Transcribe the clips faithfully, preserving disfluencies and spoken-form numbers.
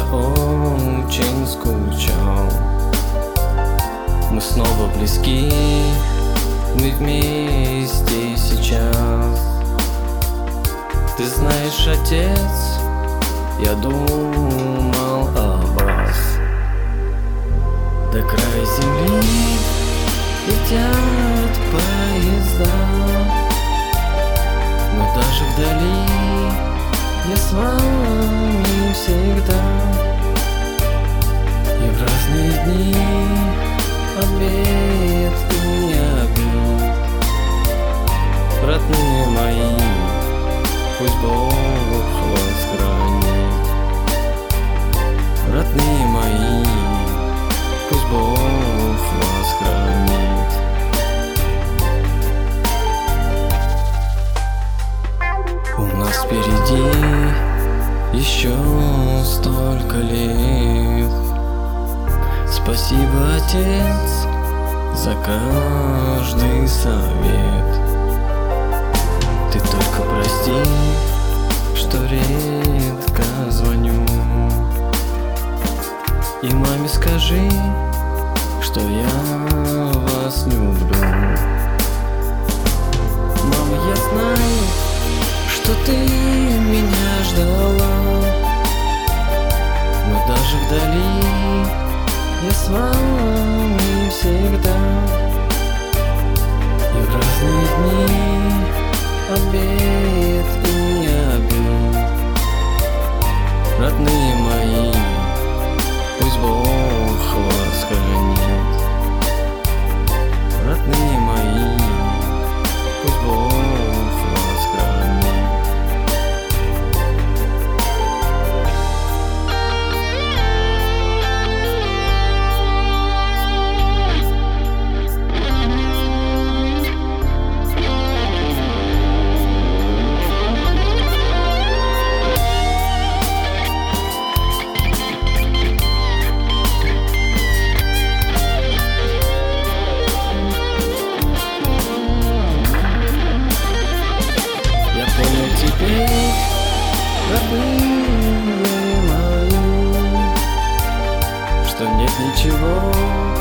я очень скучал. Мы снова близки, мы вместе сейчас. Ты знаешь, отец, я думал о вас. До края земли летят поезда, но даже вдали я с вами всегда. И в разные дни обед и обид, родные мои, пусть Бог вас хранит. Родные мои, пусть Бог вас хранит. У нас впереди еще столько лет. Спасибо, отец, за каждый совет. Ты только прости, что редко звоню. И маме скажи, что я вас люблю. Мама, я знаю, что ты меня ждала, но даже вдали я с вами всегда. И в разные дни обед и обид, родные мои, пусть Бог вас хранит. Родные мои, пусть Бог вас хранит. Теперь, родные мои, что нет ничего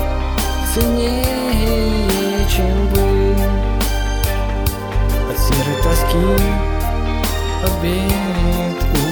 ценнее, чем вы. От серой тоски, от бед и